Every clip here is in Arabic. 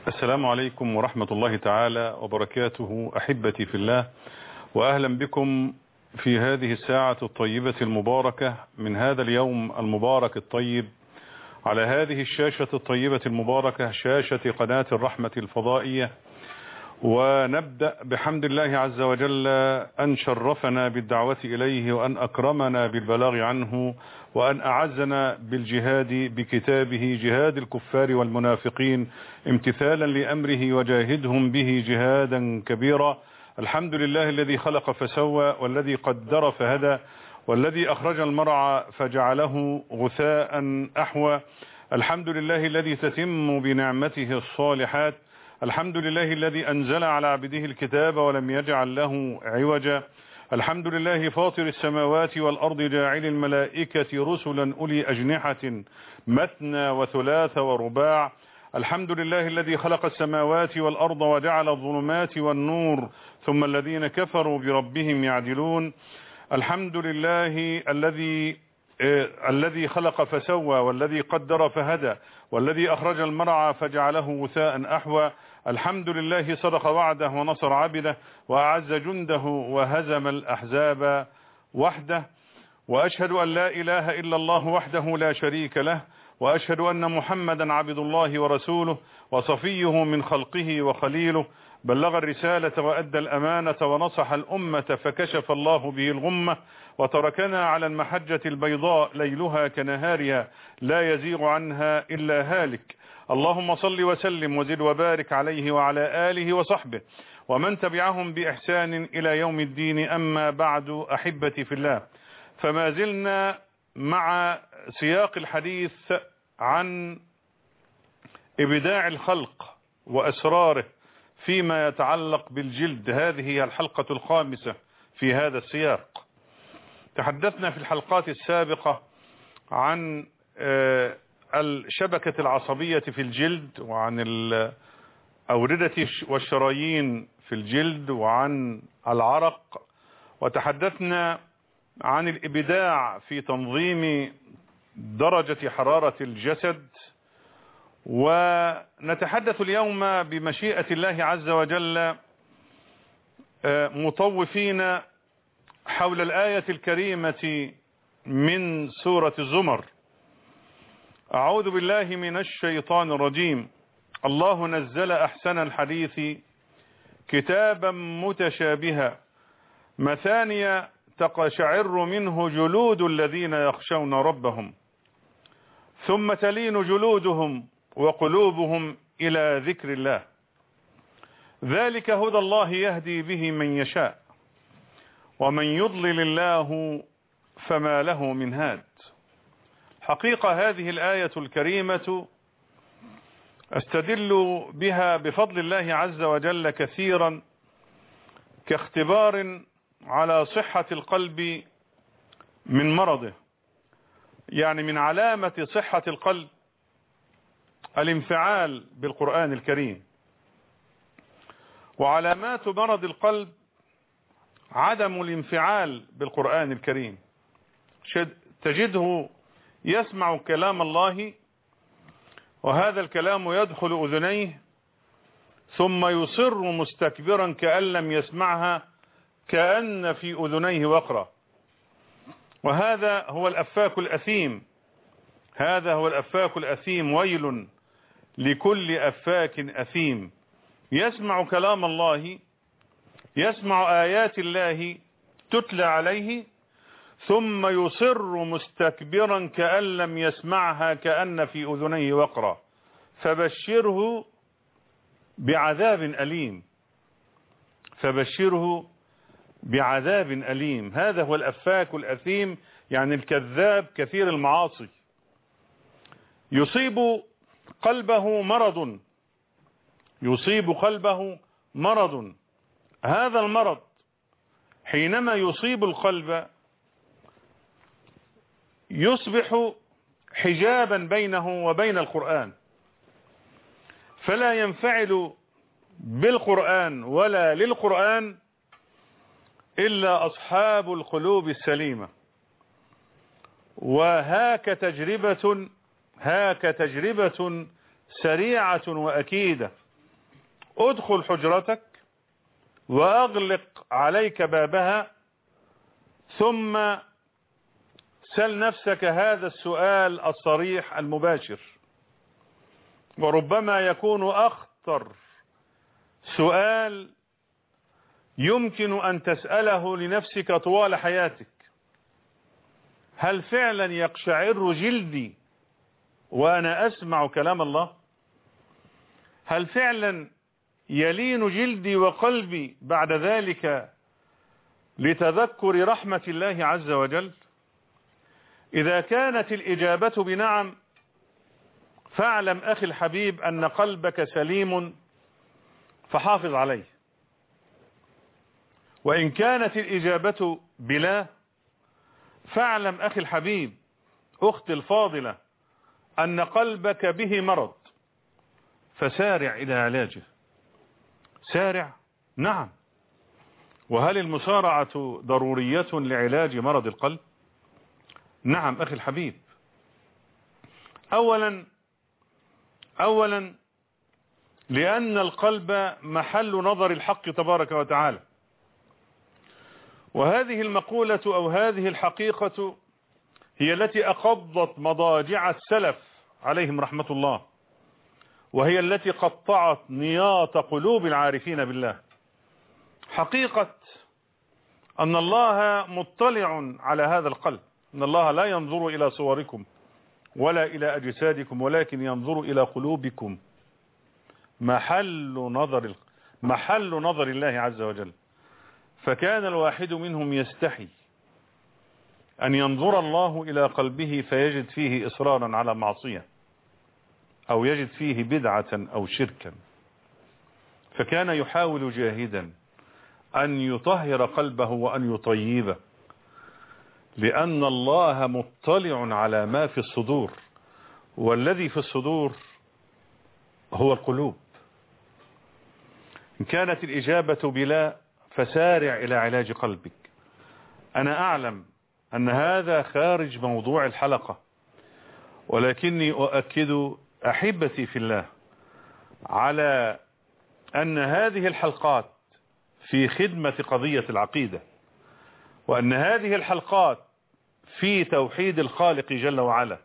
السلام عليكم ورحمة الله تعالى وبركاته. أحبتي في الله، وأهلا بكم في هذه الساعة الطيبة المباركة من هذا اليوم المبارك الطيب على هذه الشاشة الطيبة المباركة، شاشة قناة الرحمة الفضائية. ونبدأ بحمد الله عز وجل أن شرفنا بالدعوة إليه، وأن أكرمنا بالبلاغ عنه، وأن أعزنا بالجهاد بكتابه، جهاد الكفار والمنافقين، امتثالا لأمره وجاهدهم به جهادا كبيرا. الحمد لله الذي خلق فسوى، والذي قدر فهدى، والذي أخرج المرعى فجعله غثاء أحوى. الحمد لله الذي تتم بنعمته الصالحات. الحمد لله الذي أنزل على عبده الكتاب ولم يجعل له عوجا. الحمد لله فاطر السماوات والأرض، جاعل الملائكة رسلا أولي أجنحة مثنى وثلاث ورباع. الحمد لله الذي خلق السماوات والأرض وجعل الظلمات والنور، ثم الذين كفروا بربهم يعدلون. الحمد لله الذي خلق فسوى، والذي قدر فهدى، والذي أخرج المرعى فجعله غثاء أحوى. الحمد لله صدق وعده ونصر عبده، وأعز جنده وهزم الأحزاب وحده. وأشهد أن لا إله إلا الله وحده لا شريك له، وأشهد أن محمدا عبد الله ورسوله وصفيه من خلقه وخليله، بلغ الرسالة وأدى الأمانة ونصح الأمة فكشف الله به الغمة، وتركنا على المحجة البيضاء ليلها كنهارها لا يزيغ عنها إلا هالك. اللهم صل وسلم وزد وبارك عليه وعلى آله وصحبه ومن تبعهم بإحسان إلى يوم الدين. أما بعد، أحبتي في الله، فما زلنا مع سياق الحديث عن إبداع الخلق وأسراره فيما يتعلق بالجلد. هذه هي الحلقة الخامسة في هذا السياق. تحدثنا في الحلقات السابقة عن الشبكة العصبية في الجلد، وعن الأوردة والشرايين في الجلد، وعن العرق، وتحدثنا عن الإبداع في تنظيم درجة حرارة الجسد. ونتحدث اليوم بمشيئة الله عز وجل مطوفين حول الآية الكريمة من سورة الزمر. أعوذ بالله من الشيطان الرجيم. الله نزل أحسن الحديث كتابا متشابها مثانية تقشعر منه جلود الذين يخشون ربهم، ثم تلين جلودهم وقلوبهم إلى ذكر الله، ذلك هدى الله يهدي به من يشاء، ومن يضلل الله فما له من هاد. حقيقة هذه الآية الكريمة أستدل بها بفضل الله عز وجل كثيرا كاختبار على صحة القلب من مرضه. يعني من علامة صحة القلب الانفعال بالقرآن الكريم، وعلامات مرض القلب عدم الانفعال بالقرآن الكريم. تجده يسمع كلام الله، وهذا الكلام يدخل أذنيه، ثم يصر مستكبرا كأن لم يسمعها، كأن في أذنيه وقرا. وهذا هو الأفاك الأثيم، هذا هو الأفاك الأثيم. ويل لكل أفاك أثيم يسمع كلام الله، يسمع آيات الله تتلى عليه، ثم يصر مستكبرا كأن لم يسمعها، كأن في أذنيه وقرا. فبشره بعذاب أليم، فبشره بعذاب أليم. هذا هو الأفاك الأثيم، يعني الكذاب كثير المعاصي. يصيب قلبه مرض، يصيب قلبه مرض. هذا المرض حينما يصيب القلب يصبح حجابا بينه وبين القرآن، فلا ينفعل بالقرآن ولا للقرآن إلا أصحاب القلوب السليمة. وهاك تجربة سريعة وأكيدة ادخل حجرتك وأغلق عليك بابها، ثم سل نفسك هذا السؤال الصريح المباشر، وربما يكون أخطر سؤال يمكن أن تسأله لنفسك طوال حياتك: هل فعلا يقشعر جلدي وأنا أسمع كلام الله؟ هل فعلا يلين جلدي وقلبي بعد ذلك لتذكر رحمة الله عز وجل؟ إذا كانت الإجابة بنعم، فاعلم أخي الحبيب أن قلبك سليم، فحافظ عليه. وإن كانت الإجابة بلا، فاعلم أخي الحبيب أختي الفاضلة أن قلبك به مرض، فسارع إلى علاجه. سارع، نعم. وهل المسارعة ضرورية لعلاج مرض القلب؟ نعم أخي الحبيب. أولا لأن القلب محل نظر الحق تبارك وتعالى، وهذه المقولة أو هذه الحقيقة هي التي أقضت مضاجع السلف عليهم رحمة الله، وهي التي قطعت نياط قلوب العارفين بالله. حقيقة أن الله مطلع على هذا القلب، أن الله لا ينظر إلى صوركم ولا إلى أجسادكم، ولكن ينظر إلى قلوبكم، محل نظر الله عز وجل. فكان الواحد منهم يستحي أن ينظر الله إلى قلبه فيجد فيه إصرارا على معصية، أو يجد فيه بدعة أو شركا، فكان يحاول جاهدا أن يطهر قلبه وأن يطيبه، لأن الله مطلع على ما في الصدور، والذي في الصدور هو القلوب. إن كانت الإجابة بلا، فسارع إلى علاج قلبك. أنا أعلم أن هذا خارج موضوع الحلقة، ولكني أؤكد أحبتي في الله على أن هذه الحلقات في خدمة قضية العقيدة، وأن هذه الحلقات في توحيد الخالق جل وعلا.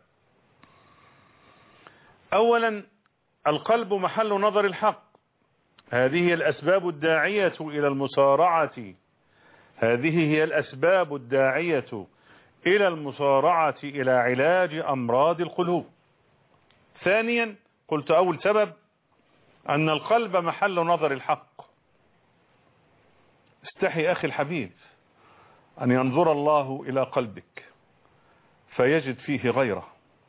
أولا، القلب محل نظر الحق، هذه هي الأسباب الداعية إلى المسارعة، هذه هي الأسباب الداعية إلى المسارعة إلى علاج أمراض القلوب. ثانيا، قلت أول سبب أن القلب محل نظر الحق. استحي أخي الحبيب أن ينظر الله إلى قلبك فيجد فيه غيره،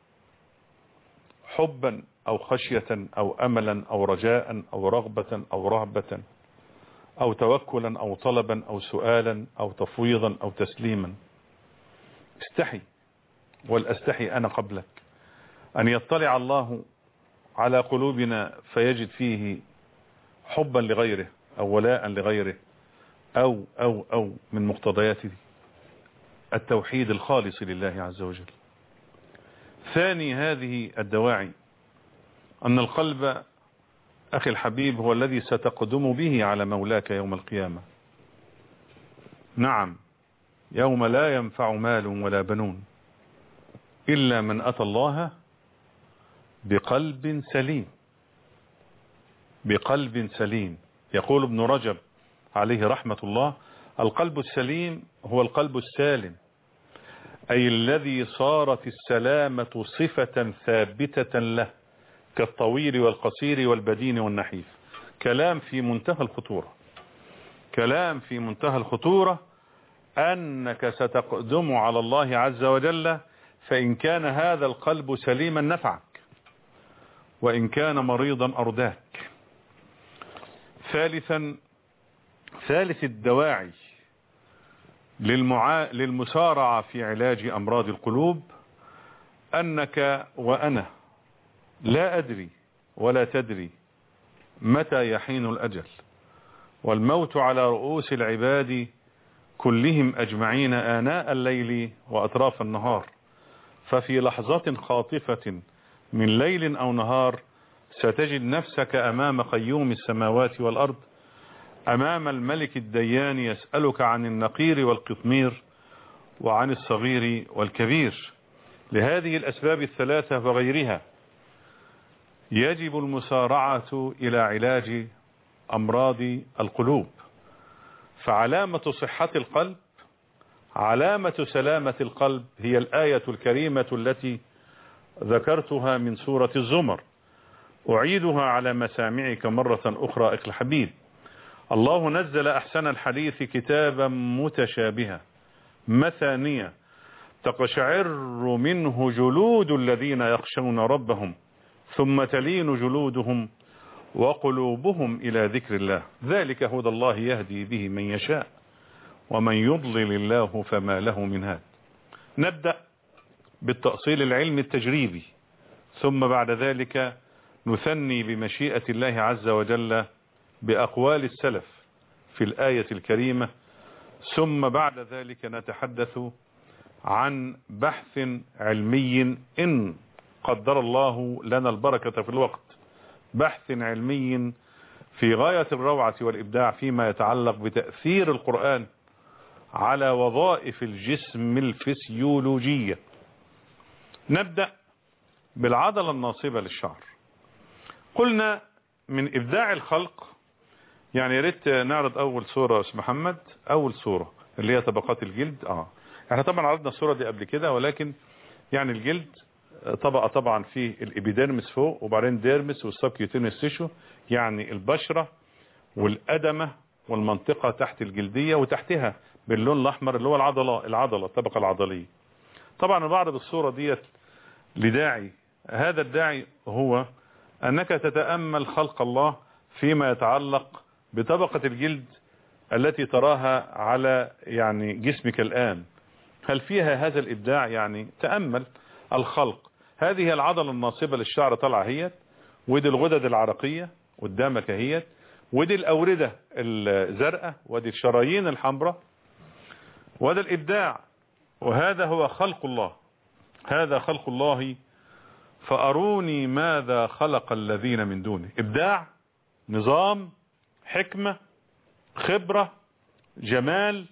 حبا أو خشية أو أملا أو رجاء أو رغبة أو رهبة أو توكلا أو طلبا أو سؤالا أو تفويضا أو تسليما. استحي، والأستحي أنا قبلك، أن يطلع الله على قلوبنا فيجد فيه حبا لغيره أو ولاء لغيره أو من مقتضيات التوحيد الخالص لله عز وجل. ثاني هذه الدواعي أن القلب أخي الحبيب هو الذي ستقدم به على مولاك يوم القيامة. نعم، يوم لا ينفع مال ولا بنون إلا من أتى الله بقلب سليم. بقلب سليم. يقول ابن رجب عليه رحمة الله: القلب السليم هو القلب السالم، أي الذي صارت السلامة صفة ثابتة له، كالطويل والقصير والبدين والنحيف. كلام في منتهى الخطورة، كلام في منتهى الخطورة، أنك ستقدم على الله عز وجل، فإن كان هذا القلب سليما نفعك، وإن كان مريضا أرداك. ثالث الدواعي للمسارعة في علاج أمراض القلوب أنك وأنا لا أدري ولا تدري متى يحين الأجل، والموت على رؤوس العباد كلهم أجمعين آناء الليل وأطراف النهار، ففي لحظة خاطفة من ليل أو نهار ستجد نفسك أمام قيوم السماوات والأرض، أمام الملك الديان يسألك عن النقير والقطمير وعن الصغير والكبير. لهذه الأسباب الثلاثة وغيرها يجب المسارعة إلى علاج أمراض القلوب، فعلامة صحة القلب، علامة سلامة القلب هي الآية الكريمة التي ذكرتها من سورة الزمر، أعيدها على مسامعك مرة أخرى أخي الحبيب. الله نزل أحسن الحديث كتابا متشابها مثانية تقشعر منه جلود الذين يخشون ربهم ثم تلين جلودهم وقلوبهم إلى ذكر الله، ذلك هدى الله يهدي به من يشاء ومن يضلل الله فما له من هاد. نبدأ بالتأصيل العلمي التجريبي، ثم بعد ذلك نثني بمشيئة الله عز وجل بأقوال السلف في الآية الكريمة، ثم بعد ذلك نتحدث عن بحث علمي إن قدر الله لنا البركة في الوقت، بحث علمي في غاية الروعة والإبداع فيما يتعلق بتأثير القرآن على وظائف الجسم الفسيولوجية. نبدأ بالعضلة الناصبة للشعر. قلنا من إبداع الخلق، يعني يا ريت نعرض أول صورة اسم محمد، أول صورة اللي هي طبقات الجلد. احنا طبعا عرضنا الصورة دي قبل كده، ولكن يعني الجلد طبقة طبعا فيه الإبيديرمس فوق، وبعدين ديرمس والسبكيوتينيوس تيشو، يعني البشرة والأدمة والمنطقة تحت الجلدية، وتحتها باللون الأحمر اللي هو العضلة الطبقة العضلية. طبعا بعرض الصورة ديت لداعي، هذا الداعي هو أنك تتأمل خلق الله فيما يتعلق بطبقة الجلد التي تراها على يعني جسمك الآن، هل فيها هذا الإبداع؟ يعني تأمل الخلق. هذه العضلة الناصبة للشعر طالعة هي، ودي الغدد العرقية قدامك هي، ودي الأوردة الزرقاء، ودي الشرايين الحمراء، وهذا الإبداع، وهذا هو خلق الله، هذا خلق الله. فأروني ماذا خلق الذين من دونه. إبداع، نظام، حكمة، خبرة، جمال،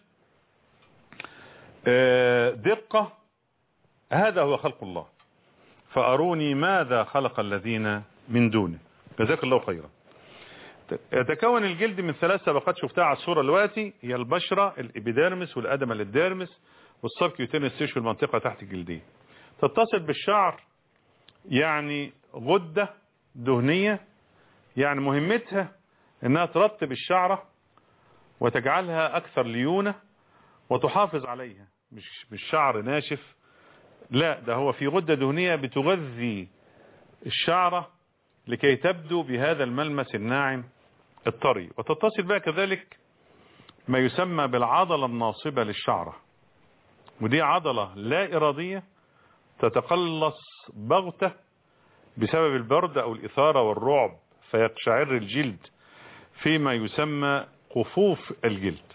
دقة، هذا هو خلق الله. فأروني ماذا خلق الذين من دونه. جزاك الله خيرا. يتكون الجلد من 3 طبقات شفتها على الصورة دلوقتي، هي البشرة، الإبيديرمس والأدمة للديرمس والسبكيوتينيوس تيشو المنطقة تحت الجلدية. تتصل بالشعر يعني غدة دهنية، يعني مهمتها انها ترطب الشعرة وتجعلها اكثر ليونة وتحافظ عليها، مش بالشعر ناشف، لا، ده هو في غدة دهنية بتغذي الشعرة لكي تبدو بهذا الملمس الناعم الطري. وتتصل بها كذلك ما يسمى بالعضلة الناصبة للشعرة، ودي عضلة لا إرادية تتقلص بغتة بسبب البرد أو الإثارة والرعب، فيقشعر الجلد فيما يسمى قفوف الجلد.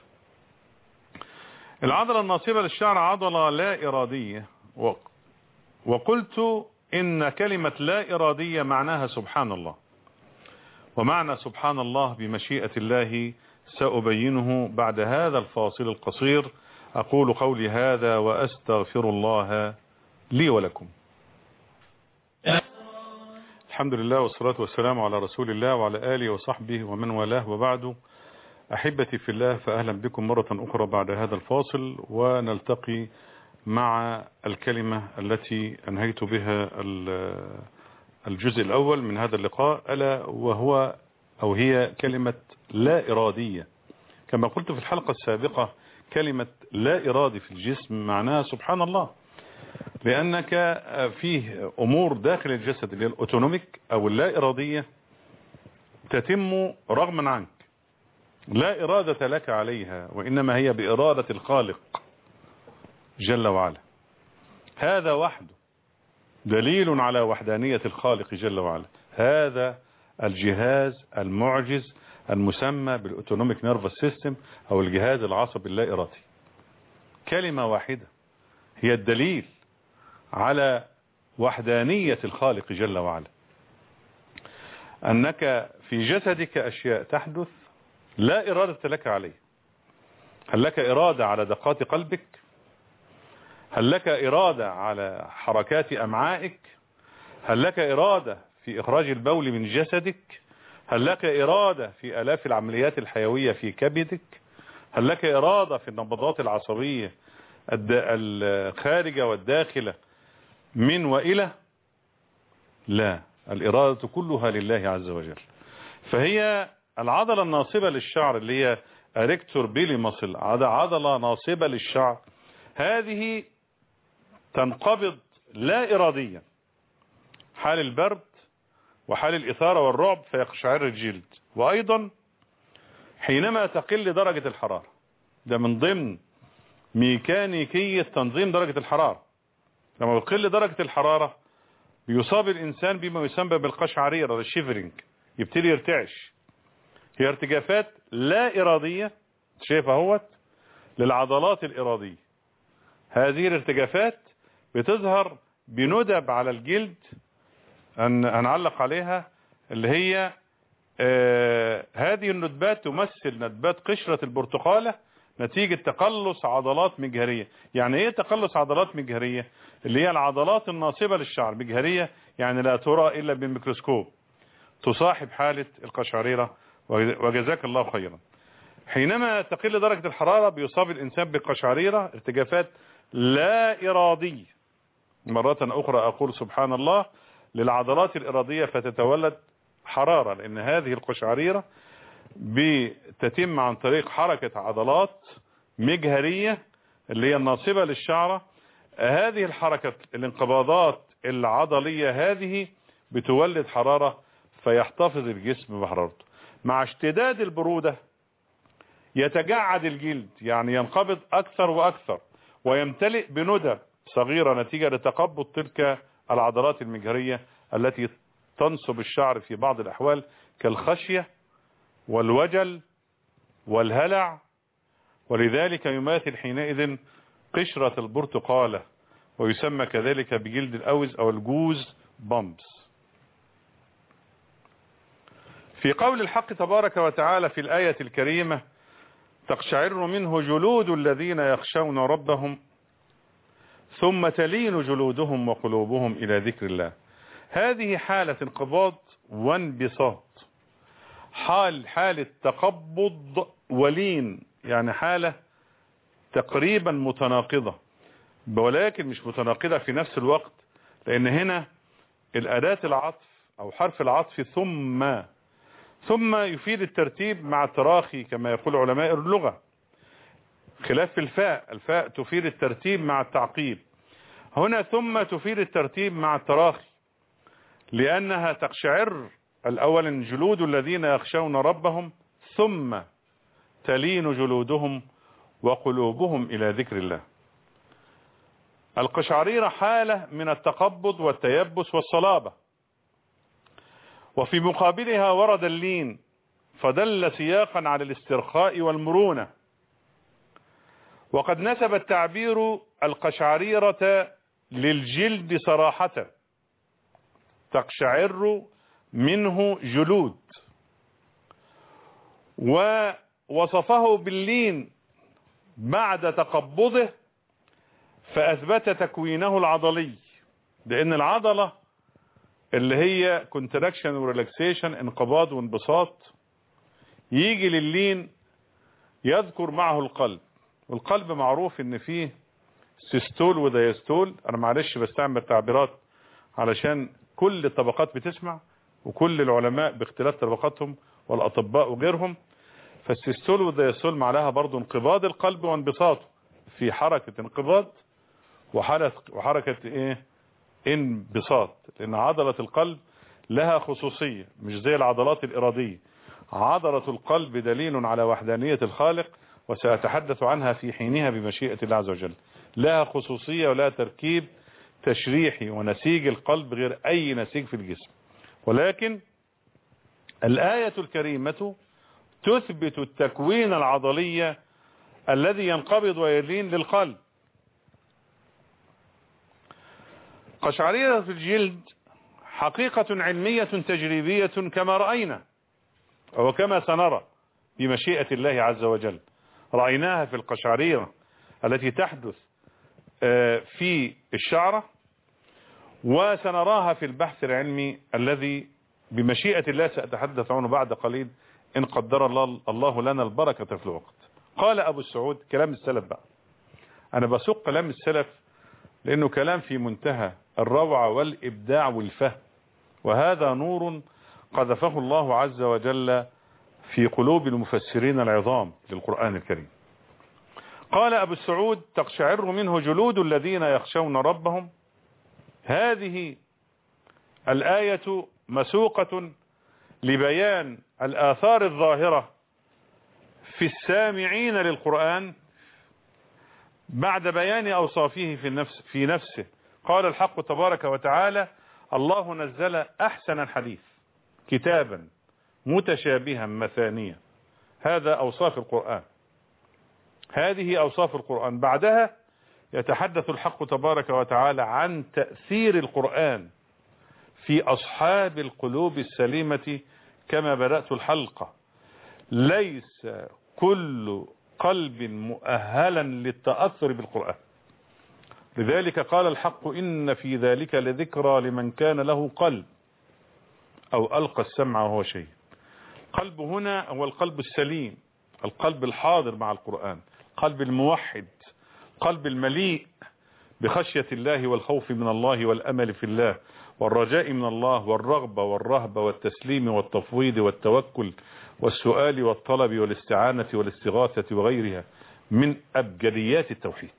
العضلة الناصبة للشعر عضلة لا إرادية، وقلت إن كلمة لا إرادية معناها سبحان الله، ومعنى سبحان الله بمشيئة الله سأبينه بعد هذا الفاصل القصير. أقول قولي هذا وأستغفر الله لي ولكم. الحمد لله والصلاة والسلام على رسول الله وعلى آله وصحبه ومن والاه، وبعد. أحبتي في الله، فأهلا بكم مرة أخرى بعد هذا الفاصل، ونلتقي مع الكلمة التي أنهيت بها الجزء الأول من هذا اللقاء، ألا وهو أو هي كلمة لا إرادية. كما قلت في الحلقة السابقة، كلمة لا إرادي في الجسم معناها سبحان الله، لأنك فيه أمور داخل الجسد اللي هي الأوتونوميك أو اللا إرادية تتم رغما عنك، لا إرادة لك عليها، وإنما هي بإرادة الخالق جل وعلا. هذا وحده دليل على وحدانية الخالق جل وعلا. هذا الجهاز المعجز المسمى بالأوتونوميك نيرفس سيستم أو الجهاز العصبي اللا إرادي، كلمة واحدة هي الدليل على وحدانية الخالق جل وعلا. أنك في جسدك أشياء تحدث لا إرادة لك عليه. هل لك إرادة على دقات قلبك؟ هل لك إرادة على حركات أمعائك؟ هل لك إرادة في إخراج البول من جسدك؟ هل لك إرادة في آلاف العمليات الحيوية في كبدك؟ هل لك إرادة في النبضات العصبية الخارجة والداخلة من وإلى؟ لا، الإرادة كلها لله عز وجل. فهي العضلة الناصبة للشعر اللي هي أريكتور بيلي ماسل، عضلة ناصبة للشعر، هذه تنقبض لا إراديا حال البرد وحال الإثارة والرعب فيقشعر الجلد، وأيضا حينما تقل درجة الحرارة. ده من ضمن ميكانيكية تنظيم درجة الحرارة. لما تقل درجة الحرارة بيصاب الإنسان بما يسمى بالقشعريرة، الشيفرينج، يبتدي يرتعش. هي ارتجافات لا إرادية شايف اهوت للعضلات الإرادية. هذه الارتجافات بتظهر بندب على الجلد هنعلق عليها، اللي هي هذه الندبات تمثل ندبات قشرة البرتقالة نتيجة تقلص عضلات مجهرية. يعني ايه تقلص عضلات مجهرية؟ اللي هي العضلات الناصبة للشعر. مجهرية يعني لا ترى إلا بالميكروسكوب، تصاحب حالة القشعريرة. وجزاك الله خيرا. حينما تقل درجة الحرارة بيصاب الإنسان بالقشعريرة، ارتجافات لا إرادية. مرة أخرى أقول سبحان الله للعضلات الإرادية فتتولد حرارة، لأن هذه القشعريرة بتتم عن طريق حركة عضلات مجهرية اللي هي الناصبة للشعرة. هذه الحركة الانقباضات العضلية هذه بتولد حرارة فيحتفظ الجسم بحرارته. مع اشتداد البرودة يتجعد الجلد، يعني ينقبض أكثر وأكثر ويمتلئ بندب صغيرة نتيجة لتقبض تلك العضلات المجهرية التي تنصب الشعر في بعض الأحوال كالخشية والوجل والهلع. ولذلك يماثل حينئذ قشرة البرتقالة، ويسمى كذلك بجلد الأوز أو الجوز بامبس. في قول الحق تبارك وتعالى في الآية الكريمة: تقشعر منه جلود الذين يخشون ربهم ثم تلين جلودهم وقلوبهم إلى ذكر الله. هذه حالة انقباض وانبساط، حالة تقبض ولين، يعني حالة تقريبا متناقضة، ولكن مش متناقضة في نفس الوقت، لأن هنا الأداة العطف أو حرف العطف ثم يفيد الترتيب مع التراخي كما يقول علماء اللغة، خلاف الفاء تفيد الترتيب مع التعقيب. هنا ثم تفيد الترتيب مع التراخي، لأنها تقشعر الأول جلود الذين يخشون ربهم ثم تلين جلودهم وقلوبهم إلى ذكر الله. القشعريرة حالة من التقبض والتيبس والصلابة، وفي مقابلها ورد اللين فدل سياقا على الاسترخاء والمرونة. وقد نسب التعبير القشعريرة للجلد صراحة، تقشعر منه جلود، ووصفه باللين بعد تقبضه فأثبت تكوينه العضلي، لأن العضلة اللي هي كونتراكشن وريلاكسيشن، انقباض وانبساط، يجي لللين يذكر معه القلب. والقلب معروف ان فيه سيستول وديستول. انا معلش بستعمل تعبيرات علشان كل الطبقات بتسمع، وكل العلماء باختلاف طبقاتهم والاطباء وغيرهم. فالسيستول والديستول معناها برضو انقباض القلب وانبساطه، في حركة انقباض وحركة ايه انبساط، لان عضلة القلب لها خصوصية مش زي العضلات الارادية. عضلة القلب دليل على وحدانية الخالق، وسأتحدث عنها في حينها بمشيئة الله عز وجل. لها خصوصية ولها تركيب تشريحي، ونسيج القلب غير أي نسيج في الجسم. ولكن الآية الكريمة تثبت التكوين العضلي الذي ينقبض ويلين للقلب. قشعريرة في الجلد حقيقة علمية تجريبية كما رأينا وكما سنرى بمشيئة الله عز وجل. رأيناها في القشعريرة التي تحدث في الشعرة، وسنراها في البحث العلمي الذي بمشيئة الله سأتحدث عنه بعد قليل إن قدر الله لنا البركة في الوقت. قال أبو السعود، كلام السلف بقى، أنا بسوق كلام السلف لأنه كلام في منتهى الروعة والإبداع والفهم، وهذا نور قذفه الله عز وجل في قلوب المفسرين العظام للقرآن الكريم. قال أبو السعود: تقشعر منه جلود الذين يخشون ربهم. هذه الآية مسوقة لبيان الآثار الظاهرة في السامعين للقرآن بعد بيان أوصافه في نفسه. قال الحق تبارك وتعالى: الله نزل أحسن الحديث كتابا متشابها مثانية. هذا أوصاف القرآن، هذه أوصاف القرآن. بعدها يتحدث الحق تبارك وتعالى عن تأثير القرآن في أصحاب القلوب السليمة كما بدأت الحلقة: ليس كل قلب مؤهلا للتأثر بالقرآن. لذلك قال الحق: إن في ذلك لذكرى لمن كان له قلب أو ألقى السمع وهو شيء. قلب هنا هو القلب السليم، القلب الحاضر مع القرآن، قلب الموحد، قلب المليء بخشية الله والخوف من الله والأمل في الله والرجاء من الله والرغبة والرهبة والتسليم والتفويض والتوكل والسؤال والطلب والاستعانة والاستغاثة وغيرها من أبجديات التوحيد.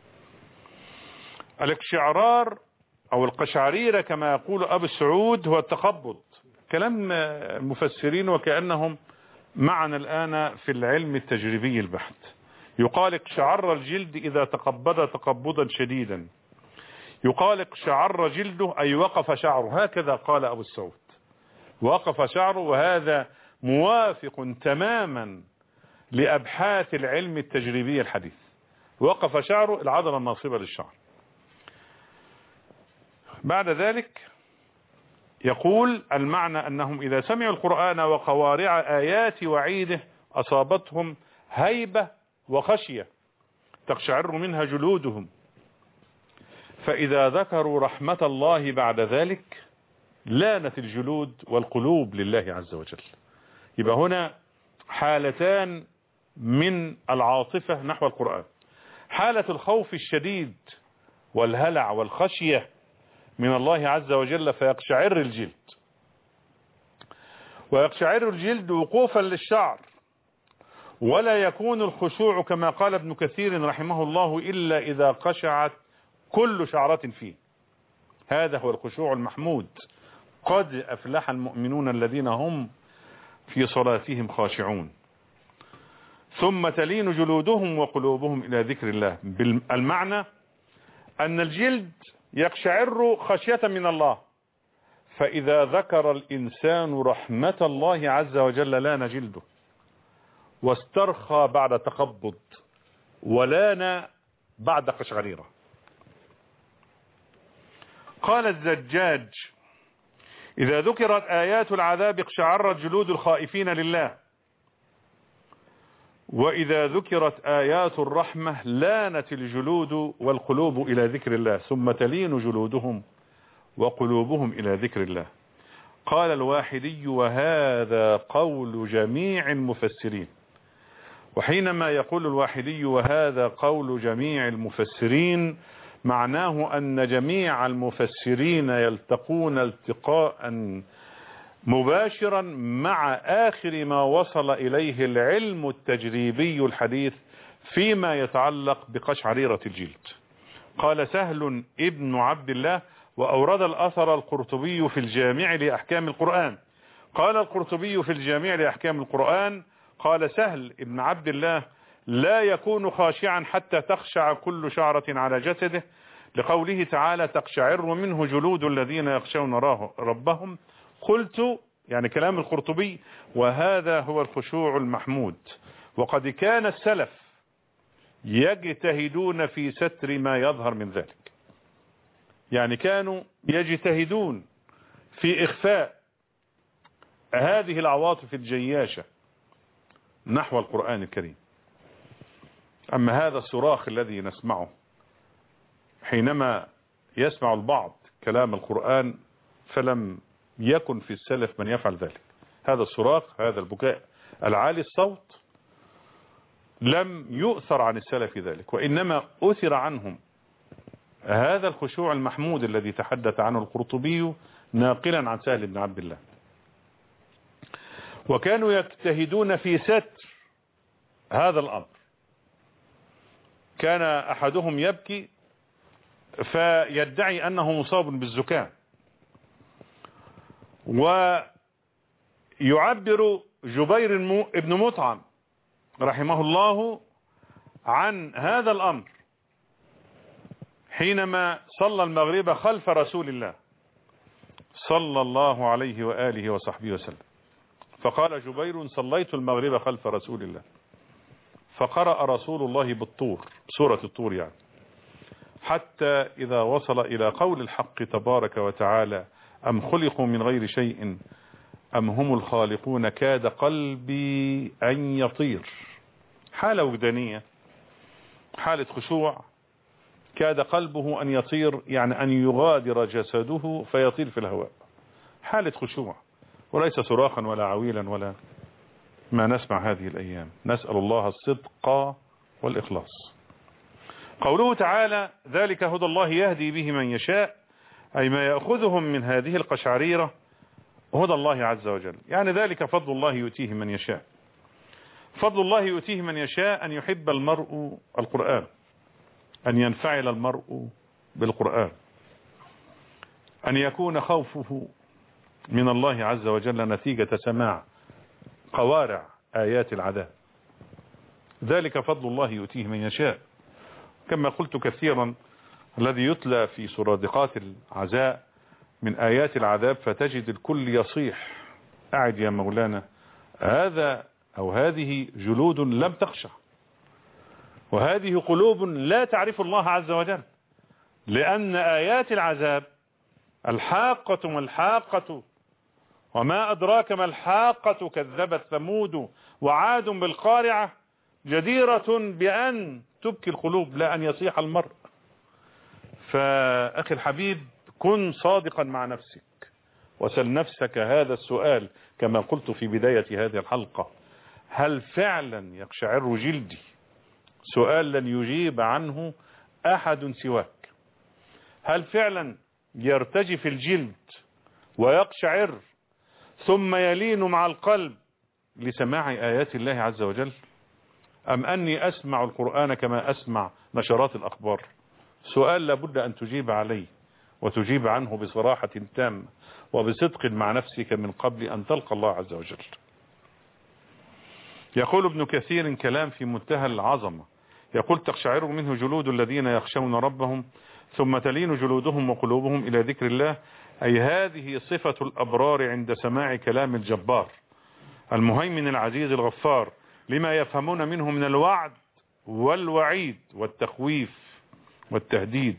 الاقشعرار أو القشعريرة كما يقول أبو السعود هو التقبض. كلام المفسرين وكأنهم معنا الآن في العلم التجريبي البحت. يقال اقشعر الجلد إذا تقبض تقبضا شديدا. يقال اقشعر جلده أي وقف شعره، هكذا قال أبو السعود، وقف شعره. وهذا موافق تماما لأبحاث العلم التجريبي الحديث. وقف شعره العضلة الناصبة للشعر. بعد ذلك يقول المعنى أنهم إذا سمعوا القرآن وقوارع آيات وعيده أصابتهم هيبة وخشية تقشعر منها جلودهم، فإذا ذكروا رحمة الله بعد ذلك لانت الجلود والقلوب لله عز وجل. يبقى هنا حالتان من العاطفة نحو القرآن: حالة الخوف الشديد والهلع والخشية من الله عز وجل فيقشعر الجلد، ويقشعر الجلد وقوفا للشعر، ولا يكون الخشوع كما قال ابن كثير رحمه الله إلا إذا قشعت كل شعرة فيه. هذا هو الخشوع المحمود: قد أفلح المؤمنون الذين هم في صلاتهم خاشعون. ثم تلين جلودهم وقلوبهم إلى ذكر الله. بالمعنى أن الجلد يقشعر خشية من الله، فإذا ذكر الإنسان رحمة الله عز وجل لان جلده واسترخى بعد تقبض ولان بعد قشعريرة. قال الزجاج: إذا ذكرت آيات العذاب اقشعرت جلود الخائفين لله، وإذا ذكرت آيات الرحمة لانت الجلود والقلوب إلى ذكر الله، ثم تلين جلودهم وقلوبهم إلى ذكر الله. قال الواحدي: وهذا قول جميع المفسرين. وحينما يقول الواحدي وهذا قول جميع المفسرين معناه أن جميع المفسرين يلتقون التقاء مباشرا مع آخر ما وصل إليه العلم التجريبي الحديث فيما يتعلق بقشعريرة الجلد. قال سهل ابن عبد الله، وأورد الأثر القرطبي في الجامع لأحكام القرآن. قال القرطبي في الجامع لأحكام القرآن: قال سهل ابن عبد الله: لا يكون خاشعا حتى تخشع كل شعرة على جسده، لقوله تعالى: تقشعر منه جلود الذين يخشون ربهم. قلت، يعني كلام القرطبي: وهذا هو الخشوع المحمود. وقد كان السلف يجتهدون في ستر ما يظهر من ذلك، يعني كانوا يجتهدون في إخفاء هذه العواطف الجياشة نحو القرآن الكريم. أما هذا الصراخ الذي نسمعه حينما يسمع البعض كلام القرآن فلم يكن في السلف من يفعل ذلك. هذا الصراخ، هذا البكاء العالي الصوت لم يؤثر عن السلف ذلك، وإنما أثر عنهم هذا الخشوع المحمود الذي تحدث عنه القرطبي ناقلا عن سهل بن عبد الله. وكانوا يجتهدون في ستر هذا الأمر. كان أحدهم يبكي فيدعي أنه مصاب بالزكام، ويعبر جبير ابن مطعم رحمه الله عن هذا الأمر حينما صلى المغرب خلف رسول الله صلى الله عليه وآله وصحبه وسلم، فقال جبير: صليت المغرب خلف رسول الله فقرأ رسول الله بالطور، سورة الطور يعني، حتى إذا وصل إلى قول الحق تبارك وتعالى: أم خلقوا من غير شيء أم هم الخالقون، كاد قلبي أن يطير. حالة وجدانية، حالة خشوع، كاد قلبه أن يطير يعني أن يغادر جسده فيطير في الهواء. حالة خشوع، وليس صراخا ولا عويلا ولا ما نسمع هذه الأيام. نسأل الله الصدق والإخلاص. قوله تعالى: ذلك هدى الله يهدي به من يشاء، أي ما يأخذهم من هذه القشعريرة هدى الله عز وجل، يعني ذلك فضل الله يؤتيه من يشاء. فضل الله يؤتيه من يشاء أن يحب المرء القرآن، أن ينفعل المرء بالقرآن، أن يكون خوفه من الله عز وجل نتيجة سماع قوارع آيات العذاب. ذلك فضل الله يؤتيه من يشاء. كما قلت كثيرا، الذي يتلى في سرادقات العزاء من آيات العذاب فتجد الكل يصيح: أعد يا مولانا، هذا أو هذه جلود لم تخشع، وهذه قلوب لا تعرف الله عز وجل، لأن آيات العذاب الحاقة ما الحاقة وما أدراك ما الحاقة، كذبت ثمود وعاد بالقارعة، جديرة بأن تبكي القلوب لا أن يصيح المرء. فأخي الحبيب، كن صادقا مع نفسك وسل نفسك هذا السؤال كما قلت في بداية هذه الحلقة: هل فعلا يقشعر جلدي؟ سؤال لن يجيب عنه أحد سواك. هل فعلا يرتجف الجلد ويقشعر ثم يلين مع القلب لسماع آيات الله عز وجل، أم أني أسمع القرآن كما أسمع نشرات الأخبار؟ سؤال لابد أن تجيب عليه، وتجيب عنه بصراحة تامة وبصدق مع نفسك من قبل أن تلقى الله عز وجل. يقول ابن كثير كلام في منتهى العظمة، يقول: تقشعر منه جلود الذين يخشون ربهم ثم تلين جلودهم وقلوبهم إلى ذكر الله، أي هذه صفة الأبرار عند سماع كلام الجبار المهيمن العزيز الغفار، لما يفهمون منه من الوعد والوعيد والتخويف والتهديد.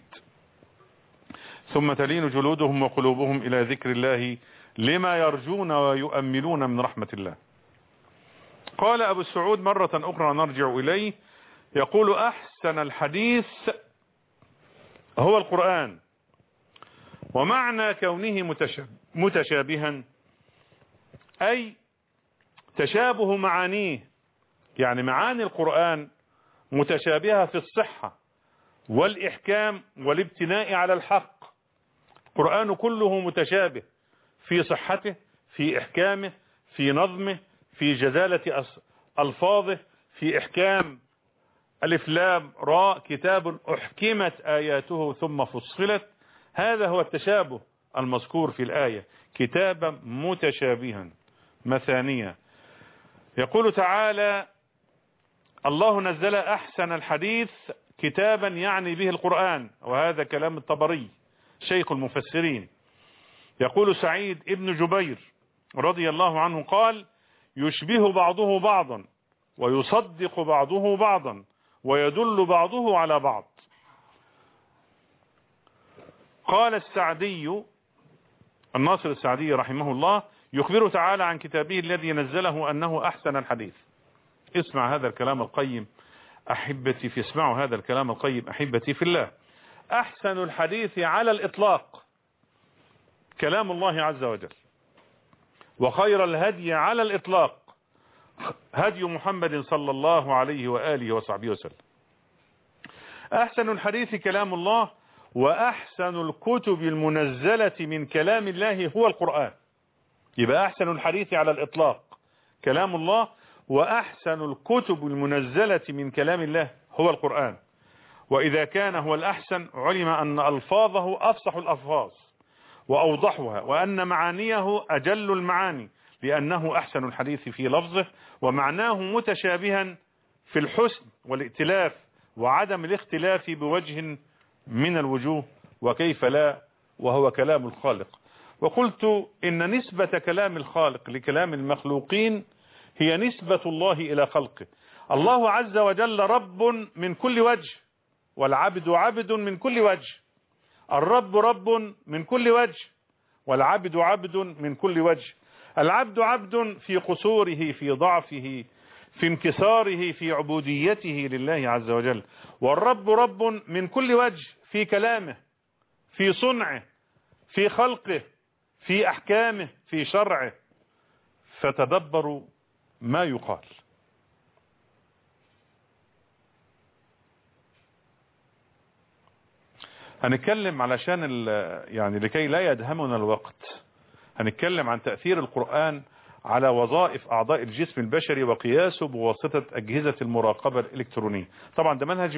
ثم تلين جلودهم وقلوبهم إلى ذكر الله لما يرجون ويؤملون من رحمة الله. قال أبو السعود مرة أخرى نرجع إليه، يقول: أحسن الحديث هو القرآن، ومعنى كونه متشابها أي تشابه معانيه، يعني معاني القرآن متشابهة في الصحة والإحكام والابتناء على الحق. القرآن كله متشابه في صحته، في إحكامه، في نظمه، في جدالة ألفاظه، في إحكام ألف لام راء، كتاب أحكمت آياته ثم فصلت. هذا هو التشابه المذكور في الآية: كتابا متشابها مثانية. يقول تعالى: الله نزل أحسن الحديث كتابا، يعني به القرآن، وهذا كلام الطبري شيخ المفسرين. يقول سعيد ابن جبير رضي الله عنه قال: يشبه بعضه بعضا ويصدق بعضه بعضا ويدل بعضه على بعض. قال السعدي الناصر السعدي رحمه الله يخبر تعالى عن كتابه الذي نزله أنه أحسن الحديث. اسمع هذا الكلام القيم أحبتي في اسمعوا هذا الكلام القيم أحبتي في الله. أحسن الحديث على الإطلاق كلام الله عز وجل، وخير الهدي على الإطلاق هدي محمد صلى الله عليه وآله وصحبه وسلم. أحسن الحديث كلام الله، وأحسن الكتب المنزلة من كلام الله هو القرآن. يبقى أحسن الحديث على الإطلاق كلام الله، وأحسن الكتب المنزلة من كلام الله هو القرآن. وإذا كان هو الأحسن علم أن ألفاظه أفصح الألفاظ وأوضحها، وأن معانيه أجل المعاني، لأنه أحسن الحديث في لفظه، ومعناه متشابها في الحسن والائتلاف وعدم الاختلاف بوجه من الوجوه، وكيف لا وهو كلام الخالق. وقلت إن نسبة كلام الخالق لكلام المخلوقين هي نسبة الله إلى خلقه. الله عز وجل رب من كل وجه، والعبد عبد من كل وجه. الرب رب من كل وجه، والعبد عبد من كل وجه. العبد عبد في قصوره، في ضعفه، في انكساره، في عبوديته لله عز وجل. والرب رب من كل وجه، في كلامه، في صنعه، في خلقه، في أحكامه، في شرعه. فتدبروا ما يقال. هنتكلم علشان يعني لكي لا يدهمنا الوقت، هنتكلم عن تأثير القرآن على وظائف أعضاء الجسم البشري وقياسه بواسطة أجهزة المراقبة الإلكترونية. طبعا ده منهج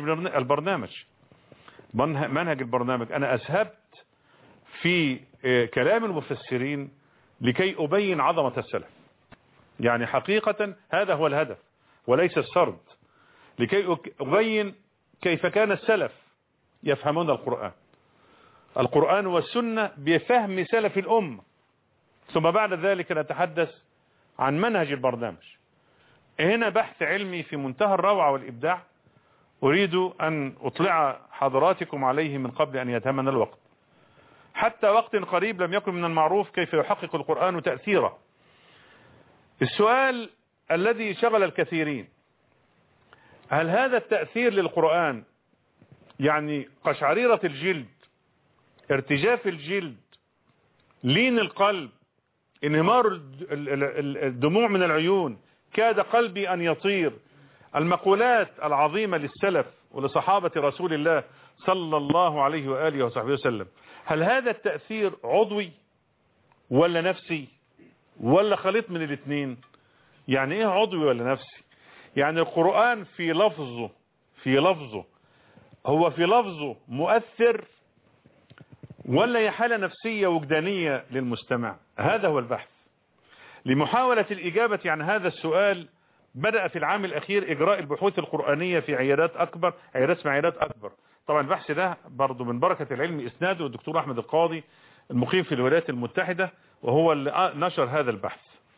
البرنامج. أنا أسهبت في كلام المفسرين لكي أبين عظمة السلف، يعني حقيقة هذا هو الهدف وليس السرد، لكي أبين كيف كان السلف يفهمون القرآن والسنة بفهم سلف الأمة. ثم بعد ذلك نتحدث عن منهج البرنامج. هنا بحث علمي في منتهى الروعة والإبداع، أريد أن أطلع حضراتكم عليه من قبل أن يتهمنا الوقت. حتى وقت قريب لم يكن من المعروف كيف يحقق القرآن تأثيره. السؤال الذي شغل الكثيرين: هل هذا التأثير للقرآن يعني قشعريرة الجلد، ارتجاف الجلد، لين القلب، انهمار الدموع من العيون، كاد قلبي أن يطير، المقولات العظيمة للسلف ولصحابة رسول الله صلى الله عليه وآله وصحبه وسلم، هل هذا التأثير عضوي ولا نفسي ولا خليط من الاثنين؟ يعني ايه عضوي ولا نفسي؟ يعني القرآن في لفظه هو في لفظه مؤثر، ولا هي حالة نفسية وجدانية للمستمع؟ هذا هو البحث. لمحاولة الإجابة عن هذا السؤال بدأ في العام الأخير إجراء البحوث القرآنية في عيادات أكبر. طبعا البحث ده برضو من بركة العلم إسناده الدكتور أحمد القاضي المقيم في الولايات المتحدة، وهو اللي نشر هذا البحث.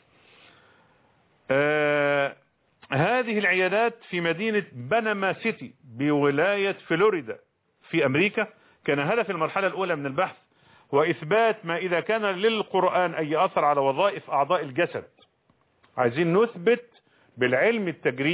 هذه العيادات في مدينة بنما سيتي بولاية فلوريدا في أمريكا. كان هدف المرحلة الأولى من البحث هو إثبات ما إذا كان للقرآن أي أثر على وظائف أعضاء الجسد. عايزين نثبت بالعلم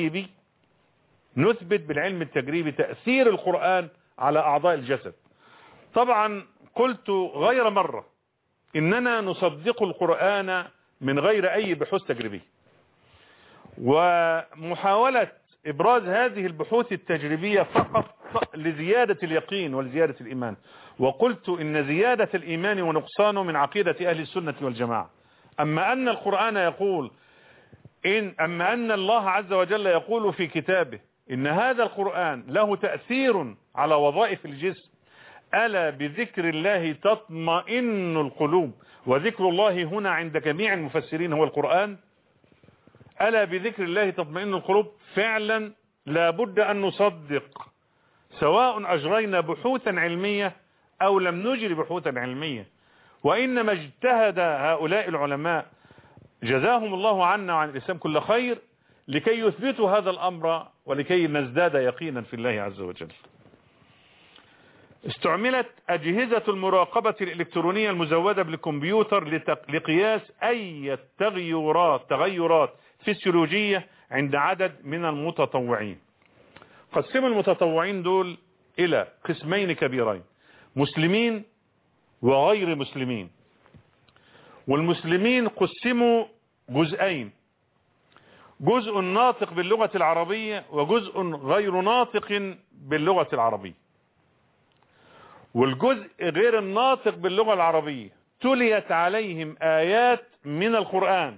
التجريبي تأثير القرآن على أعضاء الجسد. طبعا قلت غير مرة إننا نصدق القرآن من غير أي بحوث تجريبية، ومحاولة إبراز هذه البحوث التجريبية فقط لزيادة اليقين ولزيادة الإيمان. وقلت إن زيادة الإيمان ونقصانه من عقيدة أهل السنة والجماعة. أما أن القرآن يقول أما أن الله عز وجل يقول في كتابه إن هذا القرآن له تأثير على وظائف الجسم، ألا بذكر الله تطمئن القلوب، وذكر الله هنا عند جميع المفسرين هو القرآن. ألا بذكر الله تطمئن القلوب، فعلا لابد أن نصدق، سواء أجرينا بحوثا علمية أو لم نجري بحوثا علمية. وإنما اجتهد هؤلاء العلماء جزاهم الله عنا وعن الإسلام كل خير لكي يثبتوا هذا الأمر ولكي نزداد يقينا في الله عز وجل. استعملت أجهزة المراقبة الإلكترونية المزودة بالكمبيوتر لقياس أي تغيرات فسيولوجية عند عدد من المتطوعين. قسموا المتطوعين دول إلى قسمين كبيرين: مسلمين وغير مسلمين. والمسلمين قسموا جزئين: جزء ناطق باللغة العربية وجزء غير ناطق باللغة العربية. والجزء غير الناطق باللغة العربية تليت عليهم آيات من القرآن،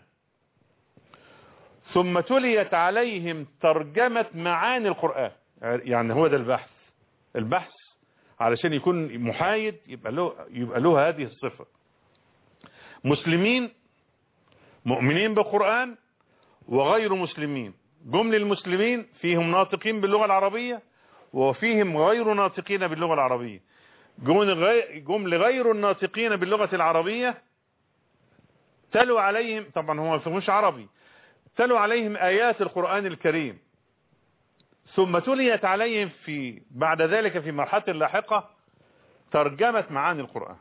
ثم تليت عليهم ترجمة معاني القرآن. يعني هو ده البحث علشان يكون محايد يبقى له هذه الصفة: مسلمين مؤمنين بالقرآن وغير مسلمين. جمل المسلمين فيهم ناطقين باللغة العربية وفيهم غير ناطقين باللغة العربية. جمل غير الناطقين باللغة العربية تلو عليهم، طبعا هم ما فيهمش عربي، تلو عليهم آيات القرآن الكريم، ثم تليت عليهم بعد ذلك في مرحلة لاحقة ترجمة معاني القرآن.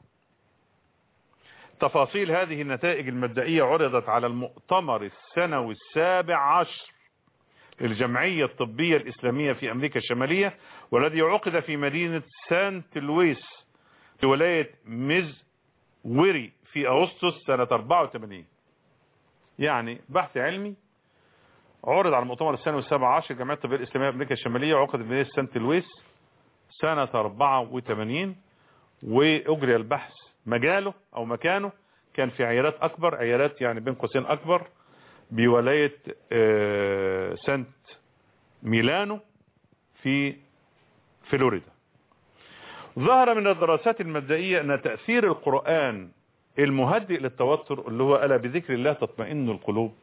تفاصيل هذه النتائج المبدئية عرضت على المؤتمر السنوي 17 للجمعية الطبية الإسلامية في أمريكا الشمالية، والذي عقد في مدينة سانت لويس في ولاية ميزوري في أغسطس سنة 84. يعني بحث علمي عرض على المؤتمر السنوي 17 للجمعية الطبية الإسلامية في أمريكا الشمالية، عقد في مدينة سانت لويس سنة 84، وأجري البحث مجاله أو مكانه كان في عيادات أكبر، عيادات يعني بين قوسين أكبر، بولاية سانت ميلانو في فلوريدا. ظهر من الدراسات المبدئية أن تأثير القرآن المهدئ للتوتر، اللي هو ألا بذكر الله تطمئن القلوب،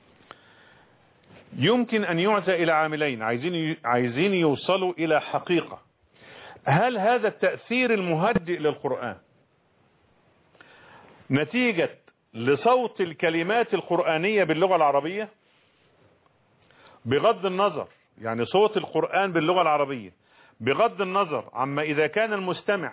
يمكن أن يعزى إلى عاملين عايزين يوصلوا إلى حقيقة: هل هذا التأثير المهدئ للقرآن نتيجة لصوت الكلمات القرآنية باللغة العربية؟ بغض النظر، يعني صوت القرآن باللغة العربية بغض النظر عما إذا كان المستمع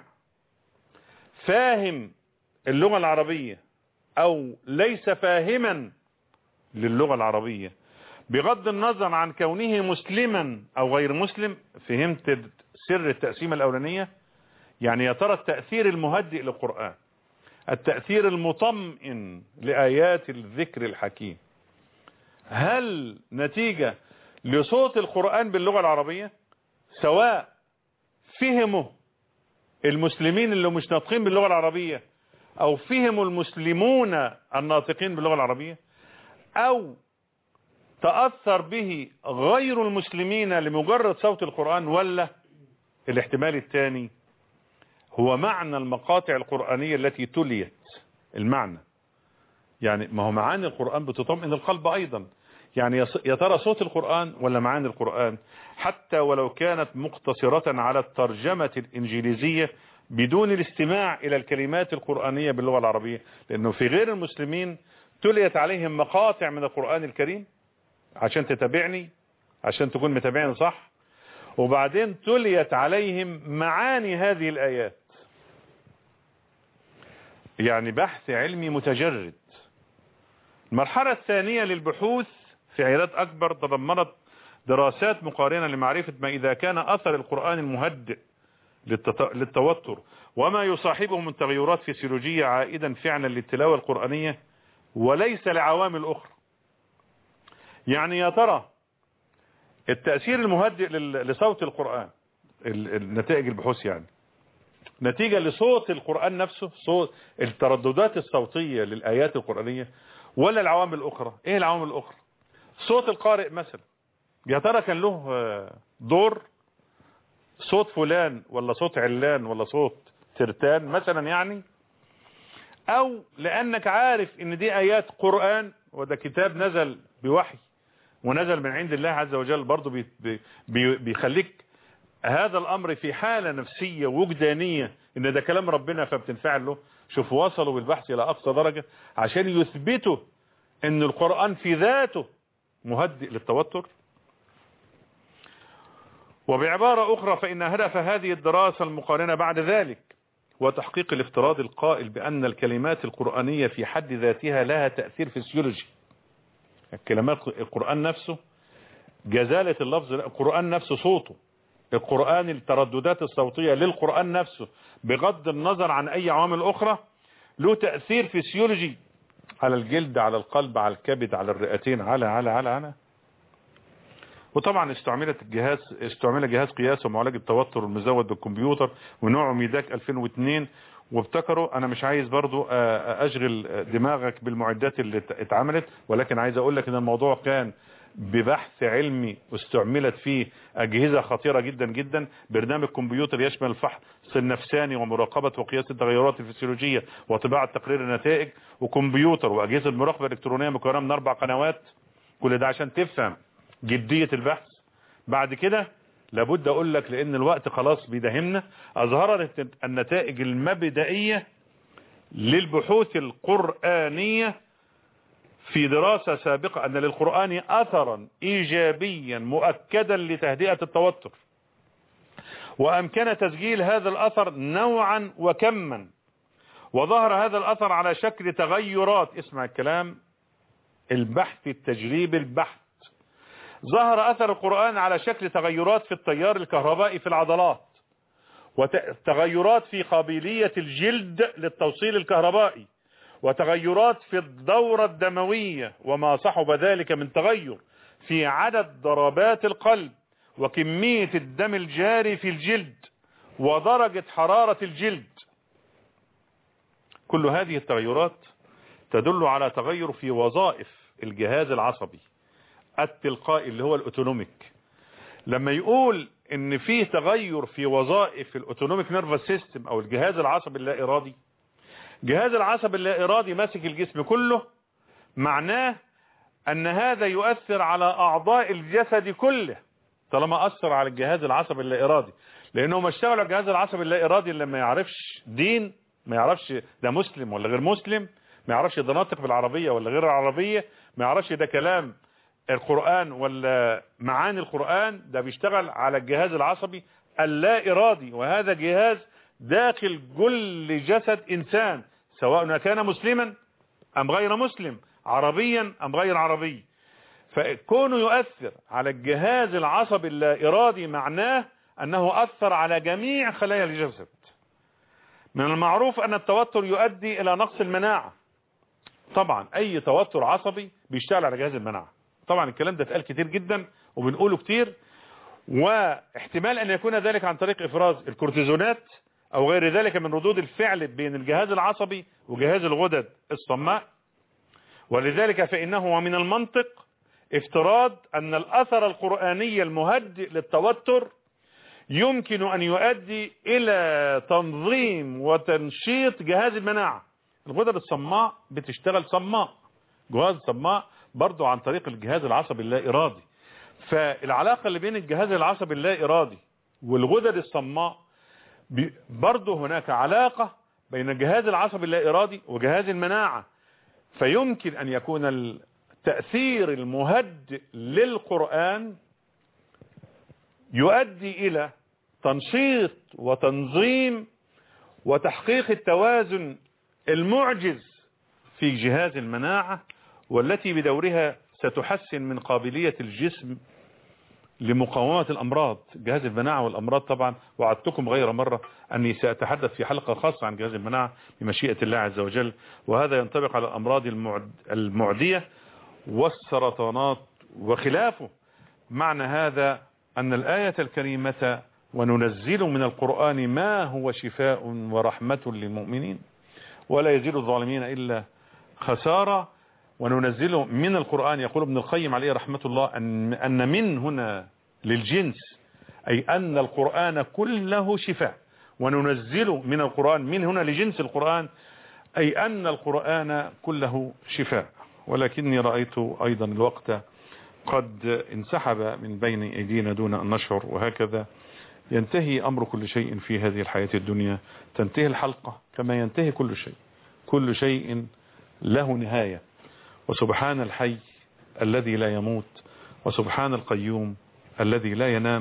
فاهم اللغة العربية أو ليس فاهما للغة العربية، بغض النظر عن كونه مسلما أو غير مسلم. فهمت سر التقسيمة الأولانية؟ يعني يا ترى التأثير المهدئ للقرآن، التأثير المطمئن لآيات الذكر الحكيم، هل نتيجة لصوت القرآن باللغة العربية، سواء فهموا المسلمين اللي مش ناطقين باللغة العربية أو فهموا المسلمون الناطقين باللغة العربية، أو تأثر به غير المسلمين لمجرد صوت القرآن، ولا الاحتمال الثاني هو معنى المقاطع القرآنية التي تليت المعنى. يعني ما هو معاني القرآن بتطمئن القلب أيضا. يعني يا ترى صوت القرآن ولا معاني القرآن، حتى ولو كانت مقتصرة على الترجمة الإنجليزية بدون الاستماع إلى الكلمات القرآنية باللغة العربية، لأنه في غير المسلمين تليت عليهم مقاطع من القرآن الكريم عشان تتابعني، عشان تكون متابعني صح، وبعدين تليت عليهم معاني هذه الآيات. يعني بحث علمي متجرد. المرحلة الثانية للبحوث في عيادات أكبر تضمنت دراسات مقارنة لمعرفة ما إذا كان أثر القرآن المهدئ للتوتر وما يصاحبه من تغيرات فسيولوجية عائدا فعلا للتلاوة القرآنية وليس لعوامل أخرى. يعني يا ترى التأثير المهدئ لصوت القرآن، النتائج البحوث يعني نتيجة لصوت القرآن نفسه، صوت الترددات الصوتية للآيات القرآنية، ولا العوامل الأخرى؟ إيه العوامل الأخرى؟ صوت القارئ مثلا، يا ترى كان له دور؟ صوت فلان ولا صوت علان ولا صوت ترتان مثلا يعني؟ أو لأنك عارف إن دي آيات قرآن وده كتاب نزل بوحي ونزل من عند الله عز وجل، برضو بيخليك هذا الأمر في حالة نفسية وجدانية إن ده كلام ربنا فبتنفعل له. شوف وصلوا بالبحث إلى أقصى درجة عشان يثبتوا إن القرآن في ذاته مهدئ للتوتر. وبعبارة أخرى فإن هدف هذه الدراسة المقارنة بعد ذلك وتحقيق الافتراض القائل بأن الكلمات القرآنية في حد ذاتها لها تأثير فسيولوجي. الكلمات القرآن نفسه جزالة اللفظ، القرآن نفسه صوته، القرآن الترددات الصوتية للقرآن نفسه بغض النظر عن أي عوامل أخرى له تأثير فسيولوجي على الجلد، على القلب، على الكبد، على الرئتين، على وطبعا استعمل جهاز قياس ومعالجة التوتر المزود بالكمبيوتر ونوعه ميداك 2002. وابتكروا، انا مش عايز برضو اشغل دماغك بالمعدات اللي اتعملت، ولكن عايز اقول لك ان الموضوع كان ببحث علمي واستعملت فيه اجهزة خطيرة جدا جدا. برنامج كمبيوتر يشمل الفحص النفساني ومراقبة وقياس التغيرات الفسيولوجية وطباعة تقرير النتائج، وكمبيوتر واجهزة مراقبة الكترونية مكونة من 4 قنوات. كل ده عشان تفهم جدية البحث. بعد كده لابد اقول لك، لان الوقت خلاص بيداهمنا، اظهرت النتائج المبدئية للبحوث القرآنية في دراسة سابقة ان للقرآن اثرا ايجابيا مؤكدا لتهدئة التوتر، وامكن تسجيل هذا الاثر نوعا وكما. وظهر هذا الاثر على شكل تغيرات، اسمع الكلام، البحث التجريبي البحث، ظهر أثر القرآن على شكل تغيرات في التيار الكهربائي في العضلات، وتغيرات في قابلية الجلد للتوصيل الكهربائي، وتغيرات في الدورة الدموية، وما صحب ذلك من تغير في عدد ضربات القلب وكمية الدم الجاري في الجلد ودرجة حرارة الجلد. كل هذه التغيرات تدل على تغير في وظائف الجهاز العصبي التلقائي اللي هو الاوتونوميك. لما يقول ان فيه تغير في وظائف الاوتونوميك نيرفس سيستم او الجهاز العصبي اللا ارادي، جهاز العصب اللا ارادي ماسك الجسم كله، معناه ان هذا يؤثر على اعضاء الجسد كله طالما اثر على الجهاز العصبي اللا ارادي. لانه ما اشتغل على الجهاز العصبي اللا ارادي اللي ما يعرفش دين، ما يعرفش ده مسلم ولا غير مسلم، ما يعرفش ده ناطق بالعربية ولا غير العربية، ما يعرفش ده كلام القرآن ولا معاني القرآن. ده بيشتغل على الجهاز العصبي اللا إرادي، وهذا جهاز داخل كل جسد إنسان سواء كان مسلما أم غير مسلم، عربيا أم غير عربي. فكونه يؤثر على الجهاز العصبي اللا إرادي معناه أنه أثر على جميع خلايا الجسد. من المعروف أن التوتر يؤدي إلى نقص المناعة. طبعا أي توتر عصبي بيشتغل على جهاز المناعة. طبعا الكلام ده اتقال كتير جدا وبنقوله كتير، واحتمال أن يكون ذلك عن طريق إفراز الكورتيزونات أو غير ذلك من ردود الفعل بين الجهاز العصبي وجهاز الغدد الصماء. ولذلك فإنه من المنطق افتراض أن الأثر القرآني المهدئ للتوتر يمكن أن يؤدي إلى تنظيم وتنشيط جهاز المناعة. الغدد الصماء بتشتغل صماء، جهاز صماء برضو عن طريق الجهاز العصبي اللا إرادي. فالعلاقة اللي بين الجهاز العصبي اللا إرادي والغدد الصماء برضو هناك علاقة بين الجهاز العصبي اللا إرادي وجهاز المناعة. فيمكن أن يكون التأثير المهدئ للقرآن يؤدي إلى تنشيط وتنظيم وتحقيق التوازن المعجز في جهاز المناعة، والتي بدورها ستحسن من قابلية الجسم لمقاومة الأمراض. جهاز المناعة والأمراض طبعا وعدتكم غير مرة أني سأتحدث في حلقة خاصة عن جهاز المناعة بمشيئة الله عز وجل، وهذا ينطبق على الأمراض المعدية والسرطانات وخلافه. معنى هذا أن الآية الكريمة وننزل من القرآن ما هو شفاء ورحمة للمؤمنين ولا يزيد الظالمين إلا خسارة. وننزل من القرآن، يقول ابن القيم عليه رحمة الله، أن من هنا للجنس، أي أن القرآن كله شفاء. وننزل من القرآن من هنا لجنس القرآن، أي أن القرآن كله شفاء. ولكني رأيت أيضا الوقت قد انسحب من بين أيدينا دون أن نشعر، وهكذا ينتهي أمر كل شيء في هذه الحياة الدنيا. تنتهي الحلقة كما ينتهي كل شيء، كل شيء له نهاية. وسبحان الحي الذي لا يموت، وسبحان القيوم الذي لا ينام،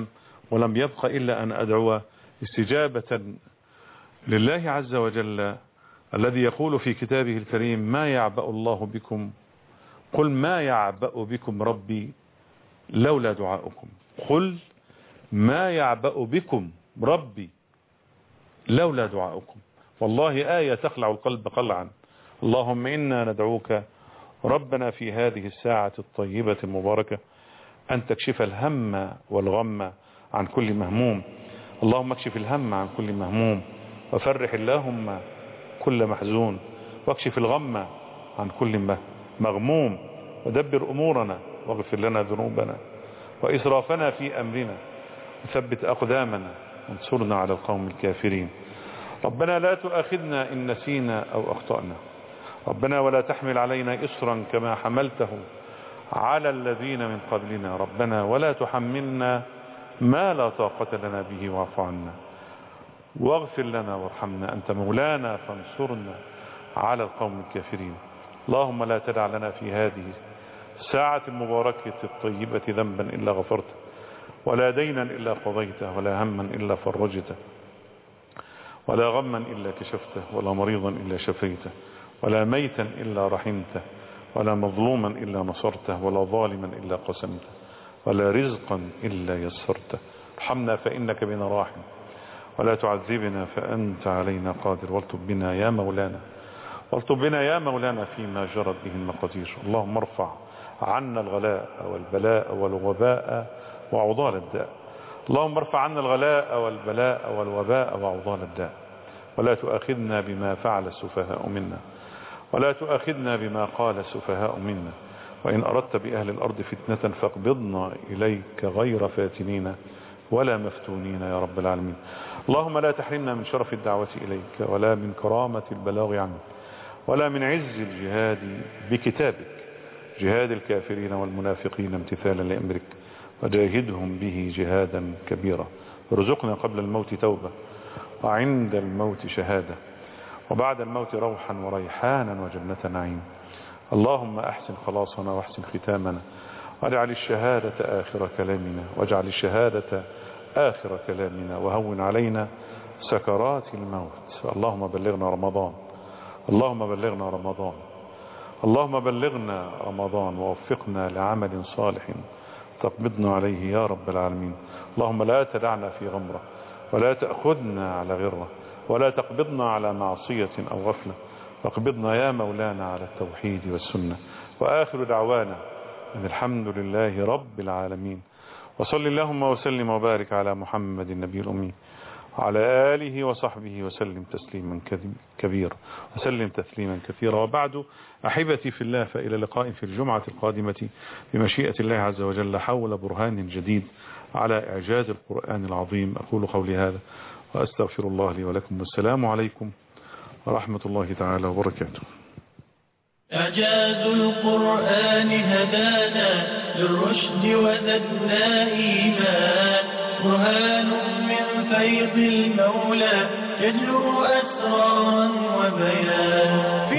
ولم يبق إلا أن أدعو استجابة لله عز وجل الذي يقول في كتابه الكريم: ما يعبأ الله بكم، قل ما يعبأ بكم ربي لولا دعاؤكم. قل ما يعبأ بكم ربي لولا دعاؤكم. والله آية تخلع القلب قلعا. اللهم إنا ندعوك ربنا في هذه الساعة الطيبة المباركة أن تكشف الهم والغم عن كل مهموم. اللهم اكشف الهم عن كل مهموم، وفرح اللهم كل محزون، واكشف الغم عن كل مغموم، ودبر أمورنا، واغفر لنا ذنوبنا وإسرافنا في أمرنا، وثبت أقدامنا، وانصرنا على القوم الكافرين. ربنا لا تؤاخذنا إن نسينا أو أخطأنا. ربنا ولا تحمل علينا إصرا كما حملته على الذين من قبلنا. ربنا ولا تحملنا ما لا طاقة لنا به، واعف عنا واغفر لنا وارحمنا، أنت مولانا فانصرنا على القوم الكافرين. اللهم لا تدع لنا في هذه الساعة المباركة الطيبة ذنبا إلا غفرته، ولا دينا إلا قضيته، ولا هما إلا فرجته، ولا غما إلا كشفته، ولا مريضا إلا شفيته، ولا ميتا إلا رحمته، ولا مظلوما إلا نصرته، ولا ظالما إلا قسمته، ولا رزقا إلا يسرته. ارحمنا فإنك بنا راحم، ولا تعذبنا فأنت علينا قادر، والطب بنا يا مولانا، والطب بنا يا مولانا فيما جرت به المقادير. اللهم ارفع عنا الغلاء والبلاء والوباء وعضال الداء. اللهم ارفع عنا الغلاء والبلاء والوباء وعضال الداء، ولا تؤاخذنا بما فعل السفهاء منا، ولا تؤاخذنا بما قال السفهاء منا، وإن أردت بأهل الأرض فتنة فاقبضنا إليك غير فاتنين ولا مفتونين يا رب العالمين. اللهم لا تحرمنا من شرف الدعوة إليك، ولا من كرامة البلاغ عنك، ولا من عز الجهاد بكتابك، جهاد الكافرين والمنافقين امتثالا لأمرك، وجاهدهم به جهادا كبيرا. ارزقنا قبل الموت توبة، وعند الموت شهادة، وبعد الموت روحا وريحانا وجنة نعيم. اللهم أحسن خلاصنا واحسن ختامنا، واجعل الشهادة آخر كلامنا، واجعل الشهادة آخر كلامنا، وهون علينا سكرات الموت. اللهم بلغنا رمضان، اللهم بلغنا رمضان، اللهم بلغنا رمضان، ووفقنا لعمل صالح تقبضنا عليه يا رب العالمين. اللهم لا تدعنا في غمرة، ولا تأخذنا على غرة، ولا تقبضنا على معصية أو غفلة، واقبضنا يا مولانا على التوحيد والسنة. وآخر دعوانا أن الحمد لله رب العالمين. وصل اللهم وسلم وبارك على محمد النبي الأمي وعلى آله وصحبه وسلم تسليما كبيرا، وسلم تسليما كثيرا. وبعد، أحبتي في الله، فإلى لقاء في الجمعة القادمة بمشيئة الله عز وجل حول برهان جديد على إعجاز القرآن العظيم. أقول قولي هذا وأستغفر الله لي ولكم، والسلام عليكم ورحمة الله تعالى وبركاته. إعجاز القرآن هدانا للرشد وزدنا إيمان، برهان من فيض المولى يجلو أسرارا وبيان.